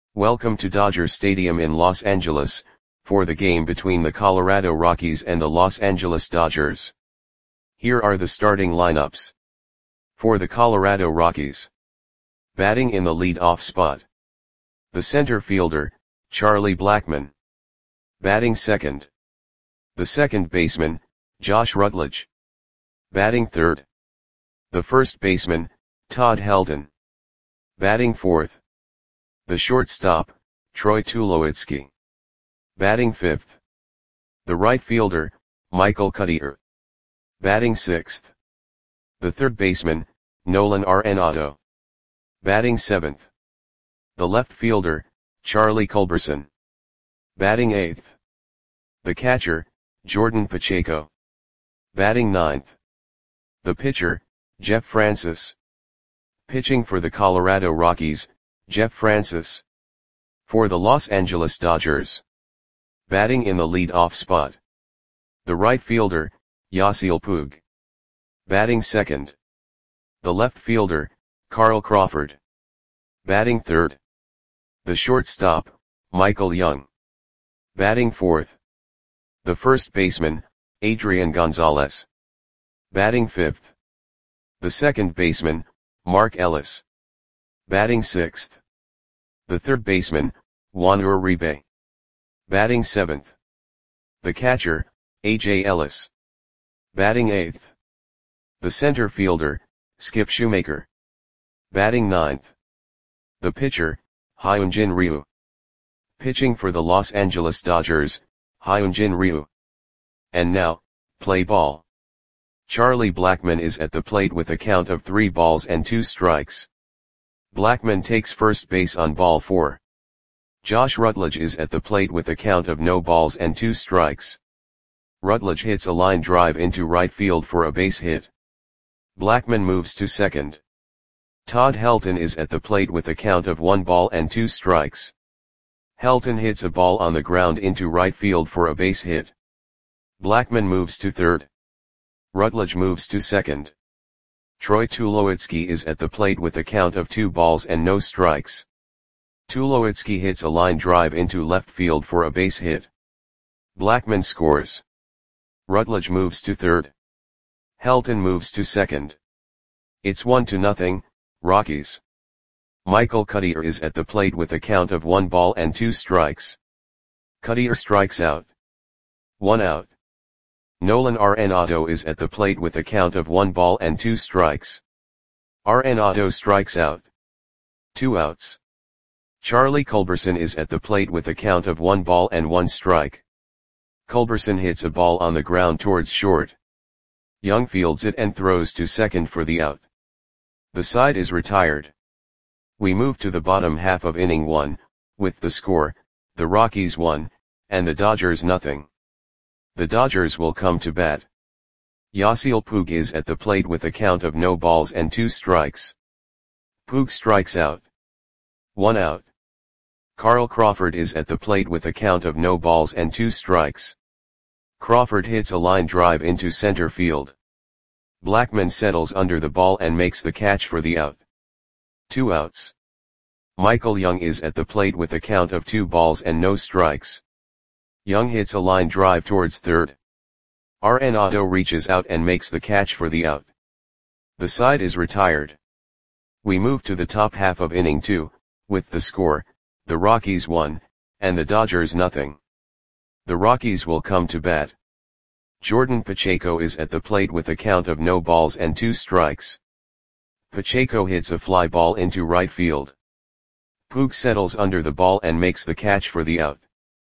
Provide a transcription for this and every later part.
Welcome to Dodger Stadium in Los Angeles, for the game between the Colorado Rockies and the Los Angeles Dodgers. Here are the starting lineups. For the Colorado Rockies. Batting in the lead-off spot. The center fielder, Charlie Blackmon. Batting second. The second baseman, Josh Rutledge. Batting third. The first baseman, Todd Helton. Batting fourth. The shortstop, Troy Tulowitzki. Batting fifth. The right fielder, Michael Cuddyer. Batting sixth. The third baseman, Nolan Arenado. Batting seventh. The left fielder, Charlie Culberson. Batting eighth. The catcher, Jordan Pacheco. Batting ninth. The pitcher, Jeff Francis. Pitching for the Colorado Rockies, Jeff Francis. For the Los Angeles Dodgers. Batting in the lead-off spot. The right fielder, Yasiel Puig. Batting second. The left fielder, Carl Crawford. Batting third. The shortstop, Michael Young. Batting fourth. The first baseman, Adrian Gonzalez. Batting fifth. The second baseman, Mark Ellis. Batting sixth. The third baseman, Juan Uribe. Batting seventh. The catcher, A.J. Ellis. Batting eighth. The center fielder, Skip Shoemaker. Batting ninth. The pitcher, Hyunjin Ryu. Pitching for the Los Angeles Dodgers, Hyunjin Ryu. And now, play ball. Charlie Blackmon is at the plate with a count of 3 balls and 2 strikes. Blackmon takes first base on ball 4. Josh Rutledge is at the plate with a count of no balls and 2 strikes. Rutledge hits a line drive into right field for a base hit. Blackmon moves to second. Todd Helton is at the plate with a count of 1 ball and 2 strikes. Helton hits a ball on the ground into right field for a base hit. Blackmon moves to third. Rutledge moves to second. Troy Tulowitzki is at the plate with a count of 2 balls and no strikes. Tulowitzki hits a line drive into left field for a base hit. Blackmon scores. Rutledge moves to third. Helton moves to second. It's 1-0, Rockies. Michael Cuddyer is at the plate with a count of 1 ball and 2 strikes. Cuddyer strikes out. 1 out. Nolan Arenado is at the plate with a count of 1 ball and 2 strikes. Arenado strikes out. 2 outs. Charlie Culberson is at the plate with a count of 1 ball and 1 strike. Culberson hits a ball on the ground towards short. Young fields it and throws to second for the out. The side is retired. We move to the bottom half of inning 1, with the score, the Rockies 1, and the Dodgers nothing. The Dodgers will come to bat. Yasiel Puig is at the plate with a count of no balls and 2 strikes. Puig strikes out. 1 out. Carl Crawford is at the plate with a count of no balls and 2 strikes. Crawford hits a line drive into center field. Blackmon settles under the ball and makes the catch for the out. 2 outs. Michael Young is at the plate with a count of 2 balls and no strikes. Young hits a line drive towards third. Arenado reaches out and makes the catch for the out. The side is retired. We move to the top half of inning 2, with the score, the Rockies 1, and the Dodgers nothing. The Rockies will come to bat. Jordan Pacheco is at the plate with a count of no balls and 2 strikes. Pacheco hits a fly ball into right field. Puig settles under the ball and makes the catch for the out.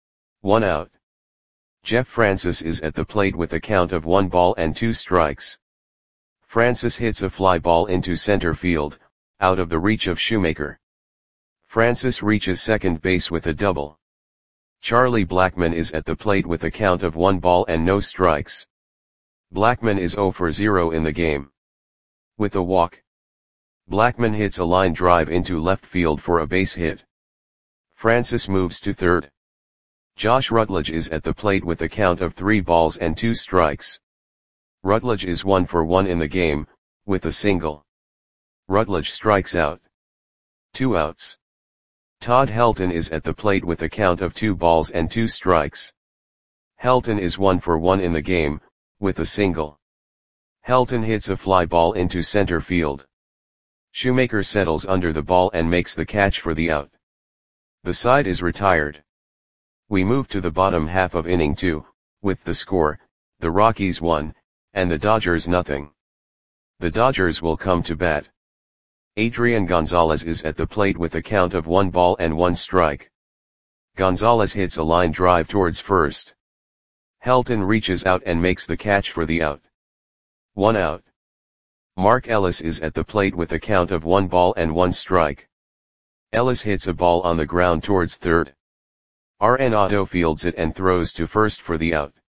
1 out. Jeff Francis is at the plate with a count of 1 ball and 2 strikes. Francis hits a fly ball into center field, out of the reach of Shoemaker. Francis reaches second base with a double. Charlie Blackmon is at the plate with a count of 1 ball and no strikes. Blackmon is 0 for 0 in the game. With a walk. Blackmon hits a line drive into left field for a base hit. Francis moves to third. Josh Rutledge is at the plate with a count of 3 balls and 2 strikes. Rutledge is 1 for 1 in the game, with a single. Rutledge strikes out. 2 outs. Todd Helton is at the plate with a count of 2 balls and 2 strikes. Helton is 1 for 1 in the game, with a single. Helton hits a fly ball into center field. Shoemaker settles under the ball and makes the catch for the out. The side is retired. We move to the bottom half of inning 2, with the score, the Rockies 1, and the Dodgers nothing. The Dodgers will come to bat. Adrian Gonzalez is at the plate with a count of 1 ball and 1 strike. Gonzalez hits a line drive towards first. Helton reaches out and makes the catch for the out. 1 out. Mark Ellis is at the plate with a count of 1 ball and 1 strike. Ellis hits a ball on the ground towards third. Arenado fields it and throws to first for the out.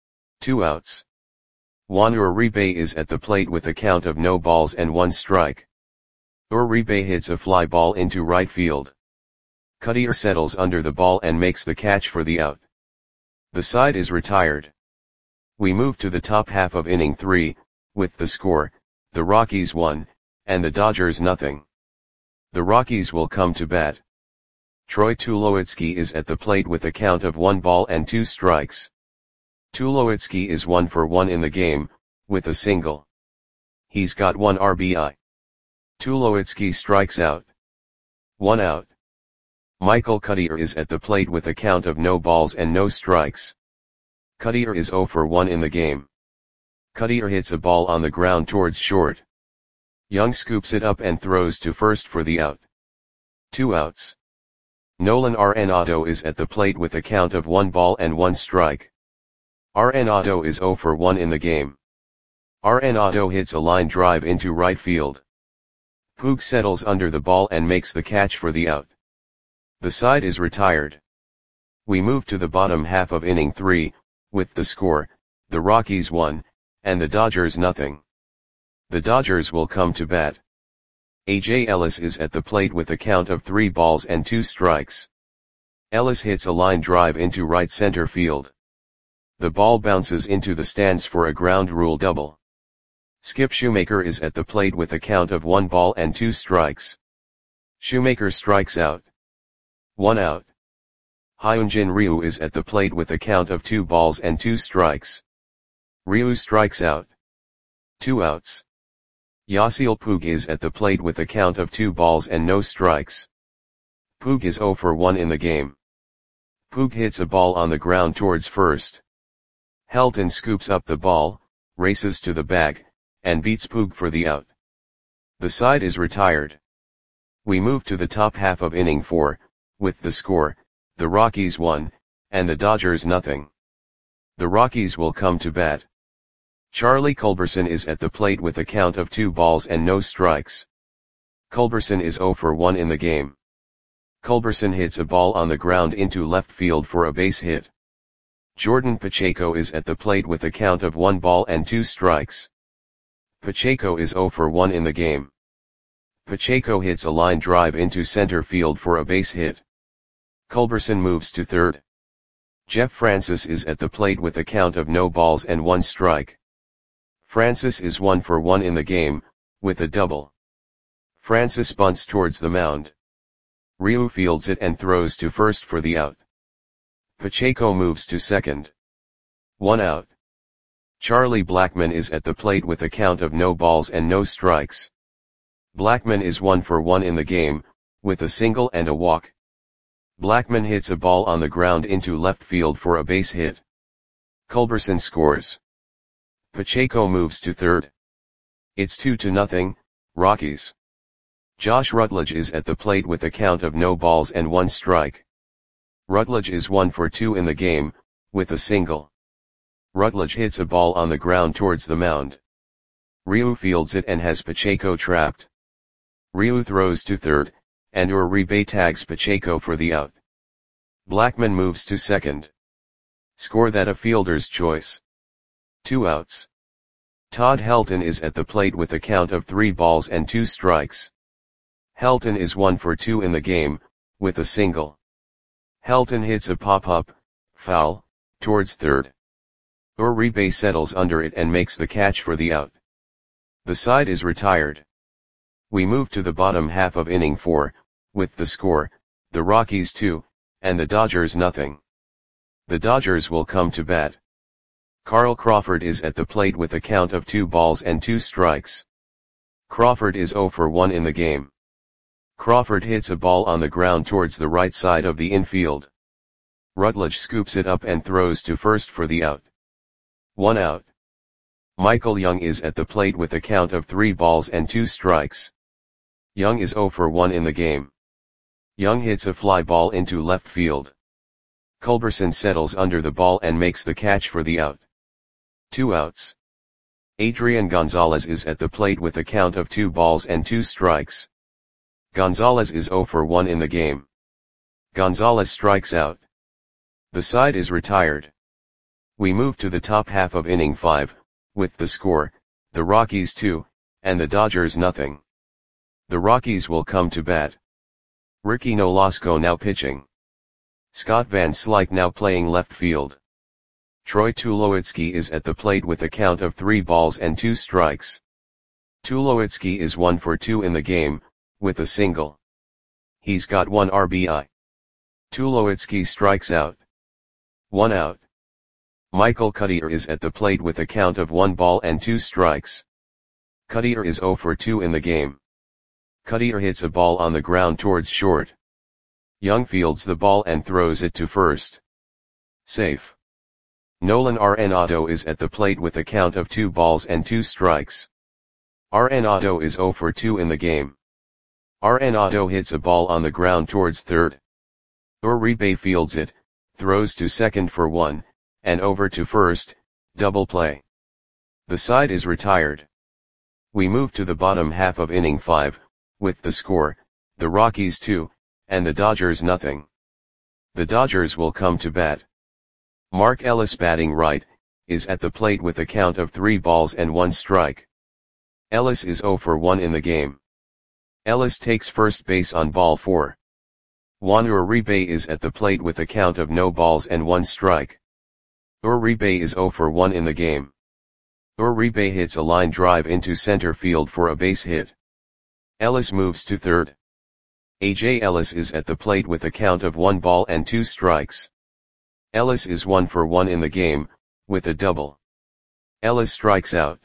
2 outs. Juan Uribe is at the plate with a count of no balls and 1 strike. Uribe hits a fly ball into right field. Cutter settles under the ball and makes the catch for the out. The side is retired. We move to the top half of inning 3, with the score, the Rockies 1, and the Dodgers nothing. The Rockies will come to bat. Troy Tulowitzki is at the plate with a count of 1 ball and 2 strikes. Tulowitzki is 1 for 1 in the game, with a single. He's got 1 RBI. Tulowitzki strikes out. 1 out. Michael Cutter is at the plate with a count of no balls and no strikes. Cutter is 0 for 1 in the game. Cutter hits a ball on the ground towards short. Young scoops it up and throws to first for the out. 2 outs. Nolan Arenado is at the plate with a count of 1 ball and 1 strike. Arenado is 0 for 1 in the game. Arenado hits a line drive into right field. Puig settles under the ball and makes the catch for the out. The side is retired. We move to the bottom half of inning 3, with the score, the Rockies 1, and the Dodgers nothing. The Dodgers will come to bat. A.J. Ellis is at the plate with a count of 3 balls and 2 strikes. Ellis hits a line drive into right center field. The ball bounces into the stands for a ground rule double. Skip Shoemaker is at the plate with a count of 1 ball and 2 strikes. Shoemaker strikes out. 1 out. Hyunjin Ryu is at the plate with a count of 2 balls and 2 strikes. Ryu strikes out. 2 outs. Yasiel Puig is at the plate with a count of 2 balls and no strikes. Puig is 0 for 1 in the game. Puig hits a ball on the ground towards first. Helton scoops up the ball, races to the bag, and beats Puig for the out. The side is retired. We move to the top half of inning 4, with the score, the Rockies 1, and the Dodgers nothing. The Rockies will come to bat. Charlie Culberson is at the plate with a count of 2 balls and no strikes. Culberson is 0 for 1 in the game. Culberson hits a ball on the ground into left field for a base hit. Jordan Pacheco is at the plate with a count of 1 ball and 2 strikes. Pacheco is 0 for 1 in the game. Pacheco hits a line drive into center field for a base hit. Culberson moves to third. Jeff Francis is at the plate with a count of no balls and 1 strike. Francis is 1 for 1 in the game, with a double. Francis bunts towards the mound. Ryu fields it and throws to first for the out. Pacheco moves to second. 1 out. Charlie Blackmon is at the plate with a count of no balls and no strikes. Blackmon is 1 for 1 in the game, with a single and a walk. Blackmon hits a ball on the ground into left field for a base hit. Culberson scores. Pacheco moves to third. It's 2-0, Rockies. Josh Rutledge is at the plate with a count of no balls and 1 strike. Rutledge is 1 for 2 in the game, with a single. Rutledge hits a ball on the ground towards the mound. Ryu fields it and has Pacheco trapped. Ryu throws to third, and Uribe tags Pacheco for the out. Blackmon moves to second. Score that a fielder's choice. 2 outs. Todd Helton is at the plate with a count of 3 balls and 2 strikes. Helton is 1 for 2 in the game, with a single. Helton hits a pop-up, foul, towards third. Uribe settles under it and makes the catch for the out. The side is retired. We move to the bottom half of inning 4, with the score, the Rockies 2, and the Dodgers nothing. The Dodgers will come to bat. Carl Crawford is at the plate with a count of 2 balls and 2 strikes. Crawford is 0 for 1 in the game. Crawford hits a ball on the ground towards the right side of the infield. Rutledge scoops it up and throws to first for the out. 1 out. Michael Young is at the plate with a count of 3 balls and 2 strikes. Young is 0 for 1 in the game. Young hits a fly ball into left field. Culberson settles under the ball and makes the catch for the out. 2 outs. Adrian Gonzalez is at the plate with a count of 2 balls and 2 strikes. Gonzalez is 0 for 1 in the game. Gonzalez strikes out. The side is retired. We move to the top half of inning 5, with the score, the Rockies 2, and the Dodgers nothing. The Rockies will come to bat. Ricky Nolasco now pitching. Scott Van Slyke now playing left field. Troy Tulowitzki is at the plate with a count of 3 balls and 2 strikes. Tulowitzki is 1 for 2 in the game, with a single. He's got 1 RBI. Tulowitzki strikes out. 1 out. Michael Cuddyer is at the plate with a count of 1 ball and 2 strikes. Cuddyer is 0 for 2 in the game. Cuddyer hits a ball on the ground towards short. Young fields the ball and throws it to first. Safe. Nolan Arenado is at the plate with a count of 2 balls and 2 strikes. Arenado is 0 for 2 in the game. Arenado hits a ball on the ground towards third. Uribe fields it, throws to second for 1, and over to first, double play. The side is retired. We move to the bottom half of inning 5, with the score, the Rockies 2, and the Dodgers nothing. The Dodgers will come to bat. Mark Ellis batting right, is at the plate with a count of 3 balls and 1 strike. Ellis is 0 for 1 in the game. Ellis takes first base on ball 4. Juan Uribe is at the plate with a count of no balls and 1 strike. Uribe is 0 for 1 in the game. Uribe hits a line drive into center field for a base hit. Ellis moves to third. A.J. Ellis is at the plate with a count of 1 ball and 2 strikes. Ellis is 1 for 1 in the game, with a double. Ellis strikes out.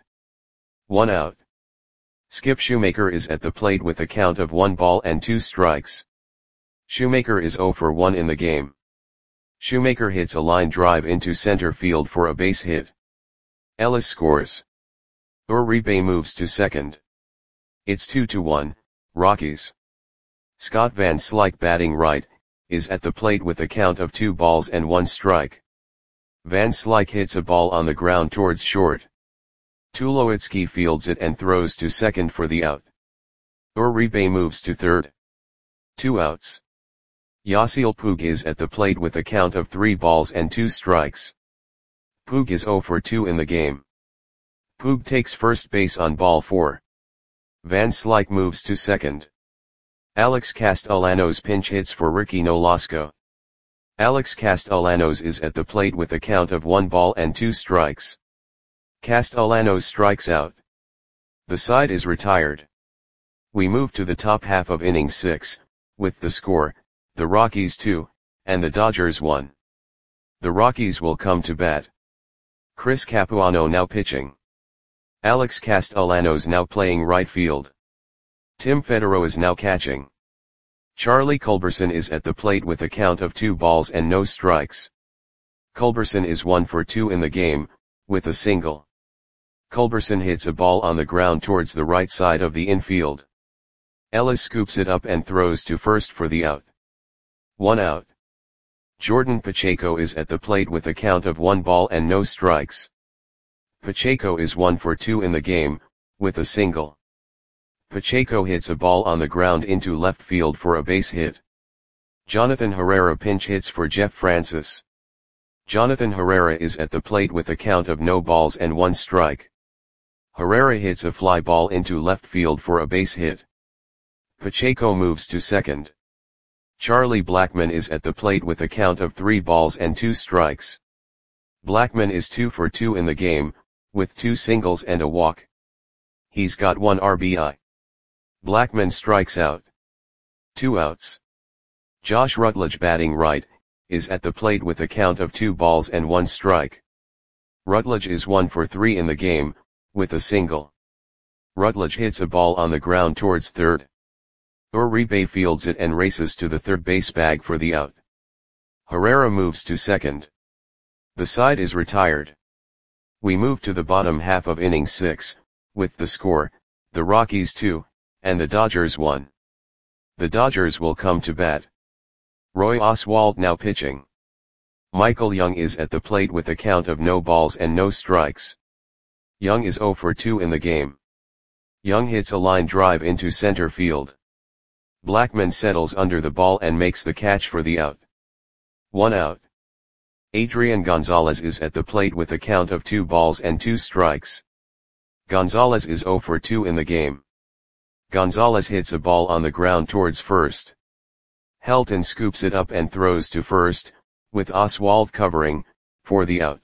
1 out. Skip Shoemaker is at the plate with a count of 1 ball and 2 strikes. Shoemaker is 0 for 1 in the game. Shoemaker hits a line drive into center field for a base hit. Ellis scores. Uribe moves to second. It's 2-1, Rockies. Scott Van Slyke batting right, is at the plate with a count of 2 balls and 1 strike. Van Slyke hits a ball on the ground towards short. Tulowitzki fields it and throws to second for the out. Uribe moves to third. 2 outs. Yasiel Puig is at the plate with a count of 3 balls and 2 strikes. Puig is 0 for 2 in the game. Puig takes first base on ball 4. Van Slyke moves to second. Alex Castellanos pinch hits for Ricky Nolasco. Alex Castellanos is at the plate with a count of 1 ball and 2 strikes. Castellanos strikes out. The side is retired. We move to the top half of inning 6, with the score, the Rockies 2, and the Dodgers 1. The Rockies will come to bat. Chris Capuano now pitching. Alex Castellanos now playing right field. Tim Federer is now catching. Charlie Culberson is at the plate with a count of 2 balls and no strikes. Culberson is 1 for 2 in the game, with a single. Culberson hits a ball on the ground towards the right side of the infield. Ellis scoops it up and throws to first for the out. 1 out. Jordan Pacheco is at the plate with a count of 1 ball and no strikes. Pacheco is 1 for 2 in the game, with a single. Pacheco hits a ball on the ground into left field for a base hit. Jonathan Herrera pinch hits for Jeff Francis. Jonathan Herrera is at the plate with a count of no balls and 1 strike. Herrera hits a fly ball into left field for a base hit. Pacheco moves to second. Charlie Blackmon is at the plate with a count of 3 balls and 2 strikes. Blackmon is 2 for 2 in the game, with 2 singles and a walk. He's got 1 RBI. Blackmon strikes out. 2 outs. Josh Rutledge batting right, is at the plate with a count of 2 balls and 1 strike. Rutledge is 1 for 3 in the game, with a single. Rutledge hits a ball on the ground towards third. Uribe fields it and races to the third base bag for the out. Herrera moves to second. The side is retired. We move to the bottom half of inning 6, with the score, the Rockies 2, and the Dodgers 1. The Dodgers will come to bat. Roy Oswalt now pitching. Michael Young is at the plate with a count of no balls and no strikes. Young is 0 for 2 in the game. Young hits a line drive into center field. Blackmon settles under the ball and makes the catch for the out. 1 out. Adrian Gonzalez is at the plate with a count of 2 balls and 2 strikes. Gonzalez is 0 for 2 in the game. Gonzalez hits a ball on the ground towards first. Helton scoops it up and throws to first, with Oswalt covering, for the out.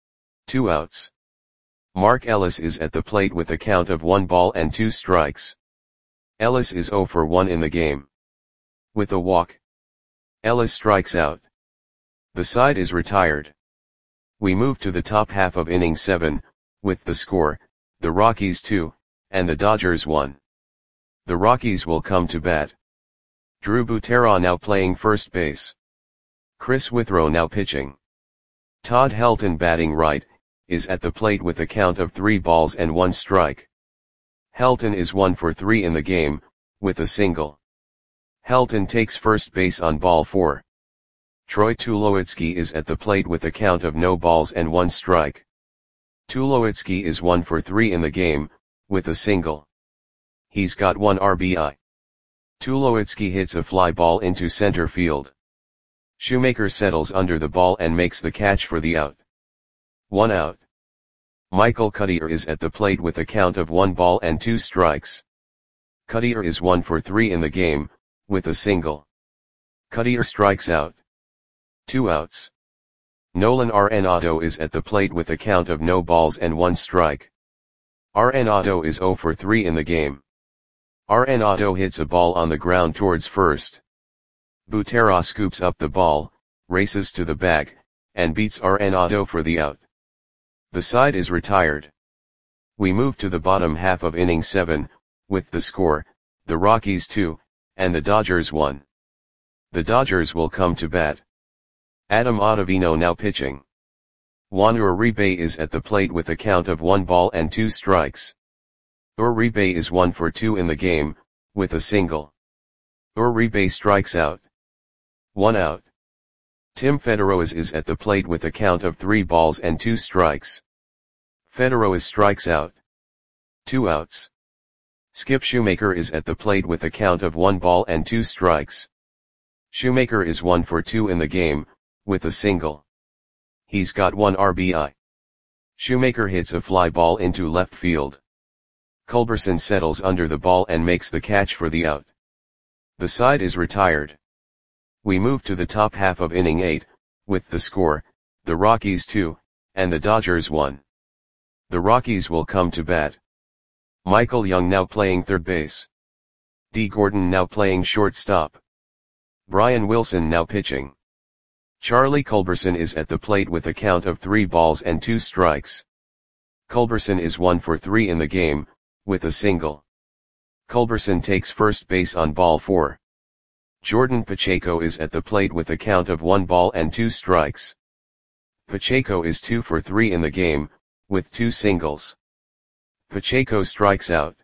2 outs. Mark Ellis is at the plate with a count of 1 ball and 2 strikes. Ellis is 0 for 1 in the game. With a walk, Ellis strikes out. The side is retired. We move to the top half of inning 7, with the score, the Rockies 2, and the Dodgers 1. The Rockies will come to bat. Drew Butera now playing first base. Chris Withrow now pitching. Todd Helton batting right, is at the plate with a count of 3 balls and 1 strike. Helton is 1 for 3 in the game, with a single. Helton takes first base on ball 4. Troy Tulowitzki is at the plate with a count of no balls and 1 strike. Tulowitzki is 1 for 3 in the game, with a single. He's got 1 RBI. Tulowitzki hits a fly ball into center field. Shoemaker settles under the ball and makes the catch for the out. 1 out. Michael Cuddyer is at the plate with a count of 1 ball and 2 strikes. Cuddyer is 1 for 3 in the game, with a single. Cuddyer strikes out. 2 outs. Nolan Arenado is at the plate with a count of no balls and 1 strike. Arenado is 0 for 3 in the game. Arenado hits a ball on the ground towards first. Butera scoops up the ball, races to the bag, and beats Arenado for the out. The side is retired. We move to the bottom half of inning 7, with the score, the Rockies 2, and the Dodgers 1. The Dodgers will come to bat. Adam Ottavino now pitching. Juan Uribe is at the plate with a count of 1 ball and 2 strikes. Uribe is 1 for 2 in the game, with a single. Uribe strikes out. 1 out. Tim Federoas is at the plate with a count of 3 balls and 2 strikes. Federoas strikes out. 2 outs. Skip Shoemaker is at the plate with a count of 1 ball and 2 strikes. Shoemaker is 1 for 2 in the game, with a single. He's got 1 RBI. Shoemaker hits a fly ball into left field. Culberson settles under the ball and makes the catch for the out. The side is retired. We move to the top half of inning 8, with the score, the Rockies 2, and the Dodgers 1. The Rockies will come to bat. Michael Young now playing third base. D. Gordon now playing shortstop. Brian Wilson now pitching. Charlie Culberson is at the plate with a count of 3 balls and 2 strikes. Culberson is 1 for 3 in the game, with a single. Culberson takes first base on ball 4. Jordan Pacheco is at the plate with a count of 1 ball and 2 strikes. Pacheco is 2 for 3 in the game, with 2 singles. Pacheco strikes out.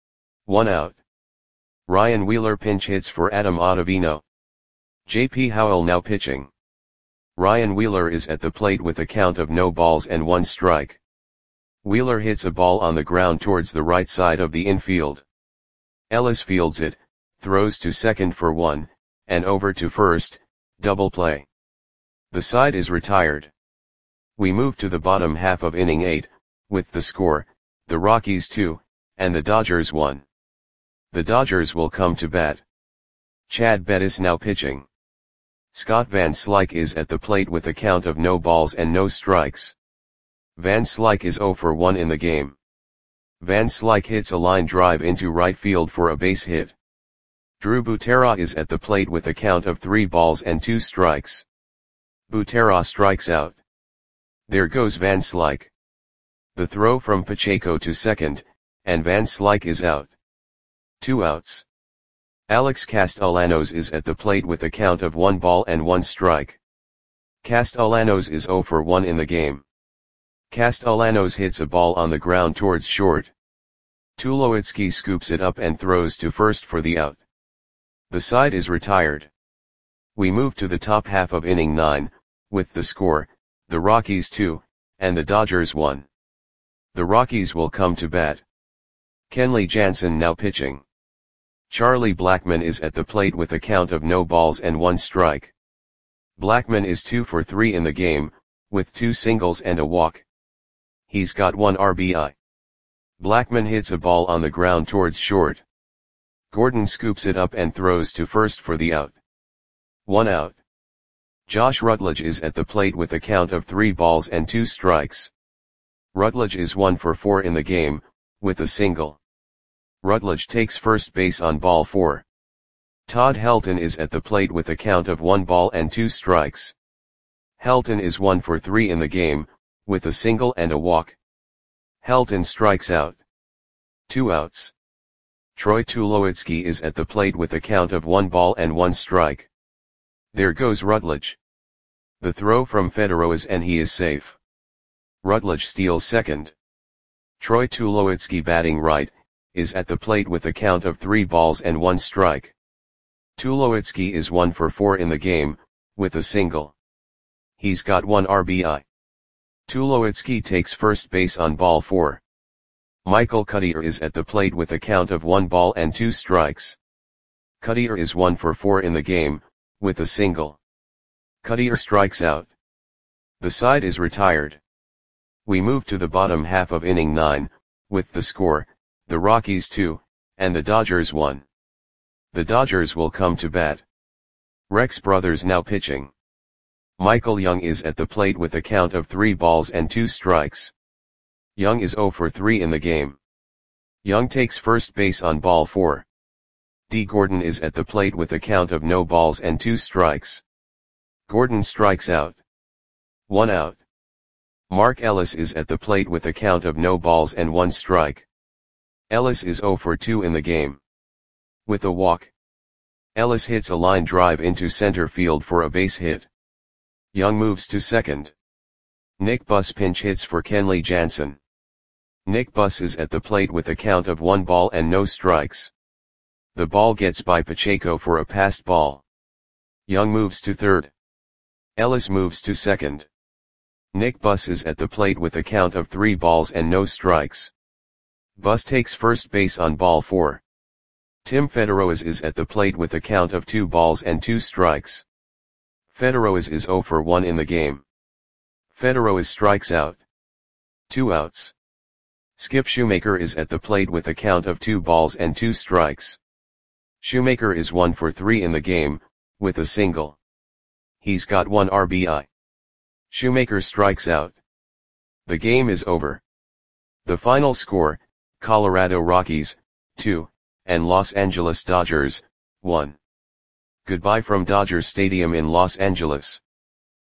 1 out. Ryan Wheeler pinch hits for Adam Ottavino. J.P. Howell now pitching. Ryan Wheeler is at the plate with a count of no balls and 1 strike. Wheeler hits a ball on the ground towards the right side of the infield. Ellis fields it, throws to second for 1, and over to first, double play. The side is retired. We move to the bottom half of inning 8, with the score, the Rockies 2, and the Dodgers 1. The Dodgers will come to bat. Chad Bettis now pitching. Scott Van Slyke is at the plate with a count of no balls and no strikes. Van Slyke is 0 for 1 in the game. Van Slyke hits a line drive into right field for a base hit. Drew Butera is at the plate with a count of 3 balls and 2 strikes. Butera strikes out. There goes Van Slyke. The throw from Pacheco to second, and Van Slyke is out. 2 outs. Alex Castellanos is at the plate with a count of 1 ball and 1 strike. Castellanos is 0 for 1 in the game. Castellanos hits a ball on the ground towards short. Tulowitzki scoops it up and throws to first for the out. The side is retired. We move to the top half of inning 9, with the score, the Rockies 2, and the Dodgers 1. The Rockies will come to bat. Kenley Jansen now pitching. Charlie Blackmon is at the plate with a count of no balls and 1 strike. Blackmon is 2 for 3 in the game, with 2 singles and a walk. He's got 1 RBI. Blackmon hits a ball on the ground towards short. Gordon scoops it up and throws to first for the out. 1 out. Josh Rutledge is at the plate with a count of 3 balls and 2 strikes. Rutledge is 1 for 4 in the game, with a single. Rutledge takes first base on ball 4. Todd Helton is at the plate with a count of 1 ball and 2 strikes. Helton is 1 for 3 in the game, with a single and a walk. Helton strikes out. 2 outs. Troy Tulowitzki is at the plate with a count of 1 ball and 1 strike. There goes Rutledge. The throw from Federer is and he is safe. Rutledge steals second. Troy Tulowitzki batting right, is at the plate with a count of 3 balls and 1 strike. Tulowitzki is 1 for 4 in the game, with a single. He's got 1 RBI. Tulowitzki takes first base on ball 4. Michael Cuddyer is at the plate with a count of 1 ball and 2 strikes. Cuddyer is 1 for 4 in the game, with a single. Cuddyer strikes out. The side is retired. We move to the bottom half of inning 9, with the score, the Rockies 2, and the Dodgers 1. The Dodgers will come to bat. Rex Brothers now pitching. Michael Young is at the plate with a count of 3 balls and 2 strikes. Young is 0 for 3 in the game. Young takes first base on ball 4. D. Gordon is at the plate with a count of no balls and 2 strikes. Gordon strikes out. 1 out. Mark Ellis is at the plate with a count of no balls and 1 strike. Ellis is 0 for 2 in the game. With a walk. Ellis hits a line drive into center field for a base hit. Young moves to second. Nick Buss pinch hits for Kenley Jansen. Nick Buss is at the plate with a count of 1 ball and no strikes. The ball gets by Pacheco for a passed ball. Young moves to third. Ellis moves to second. Nick Buss is at the plate with a count of 3 balls and no strikes. Buss takes first base on ball 4. Tim Federer is at the plate with a count of 2 balls and 2 strikes. Federer is 0 for 1 in the game. Federer strikes out. 2 outs. Skip Shoemaker is at the plate with a count of 2 balls and 2 strikes. Shoemaker is 1 for 3 in the game, with a single. He's got 1 RBI. Shoemaker strikes out. The game is over. The final score, Colorado Rockies, 2, and Los Angeles Dodgers, 1. Goodbye from Dodger Stadium in Los Angeles.